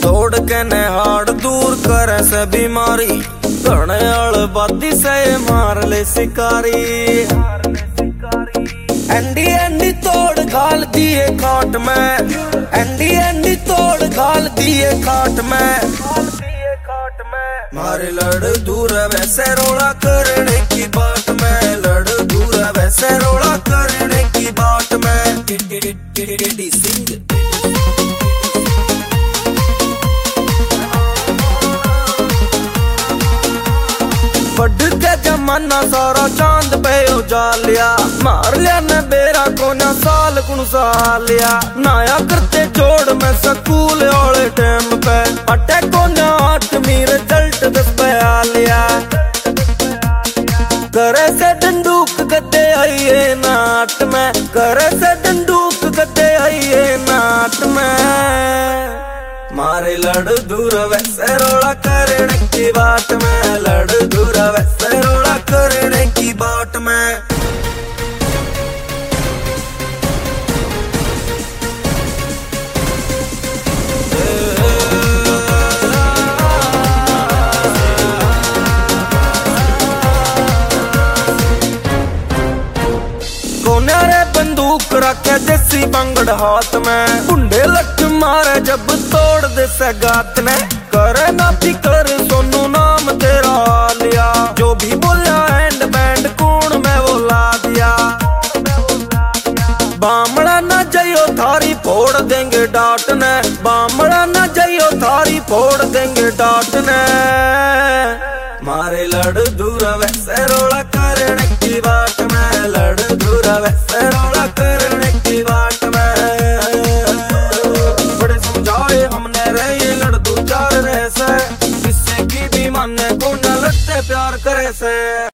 तोड़ के नेहाड़ दूर करे से बीमारी, घने बादी से मार ले शिकारी। एंडी एंडी तोड़ घाल दिए खाट में, एंडी एंडी तोड़ घाल दिए खाट में। मारे लड़ दूर वैसे रोड़ा करने की बात में, लड़ दूर वैसे रोड़ा करने की बात में। सिंह बढ़ के जमाना सारा चांद पे उजालिया, मार लिया ने बेरा कोना साल कुन सालिया। नाया करते जोड़ में स्कूल वाले टाइम पे, अटे कोना 8वीं रिजल्ट 10 पे आ लिया। करे से डंडूक गद्दे आइए नाट में, करे से डंडूक गद्दे आइए नाट में। मारे लड़ दूर वैसे रोड़ा करने की बात में, लड़ दूर वैसे रोड़ा करने की बात में। कोने रे बंदूक रखे देसी बंगड़ हाथ में, बुंडे लट मारे जब तोड़ दे सगात ने। करे ना फिकर सोनू नाम तेरा लिया, जो भी बोला हैंड बैंड कूण में वो ला दिया। बामड़ा ना जाइयो थारी फोड़ देंगे डांट ने, बामड़ा ना जाइयो थारी फोड़ देंगे डांट ने। मारे लड़ दूर वैसे रोड़ा करने की बात में, लड़ दूर वैसे रोड़ा करने की बात में। बड़े समझाए हमने रे ये लड़ दो चार रह से, किससे की भी माने को न लगते प्यार करे से।